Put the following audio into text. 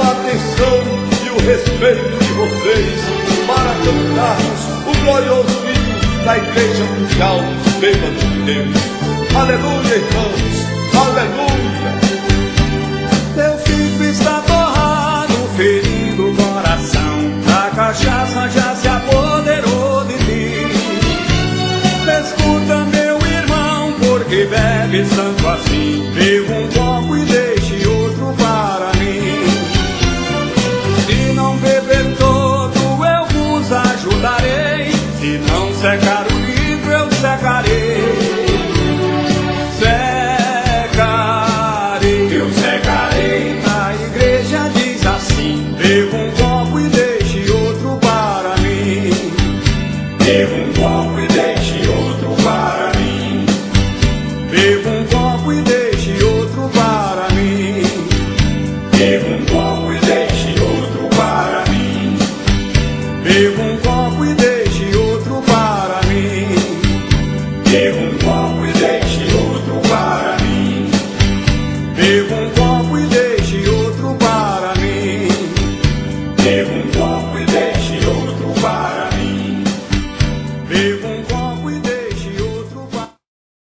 a atenção e o respeito de vocês para cantarmos o glorioso hino da Igreja Mundial dos Bêbados de Deus. Aleluia, irmãos, aleluia. Teu filho está torrado, ferido o coração, a cachaça já se apoderou de ti. Escuta, meu irmão, porque bebes tanto assim? Beba um copo e deixe outro para mim. Se não beber todo, eu vos ajudarei. Se não secar o litro, eu secarei. Eu secarei. A igreja diz assim: beba um copo e deixe outro para mim. Beba um copo e deixe outro para mim. Beba um copo e deixe outro para mim. Beba um copo e deixe outro para mim. Beba um copo e deixe outro para mim. Beba um copo e deixe outro para mim. Beba um copo e deixe outro para mim. Beba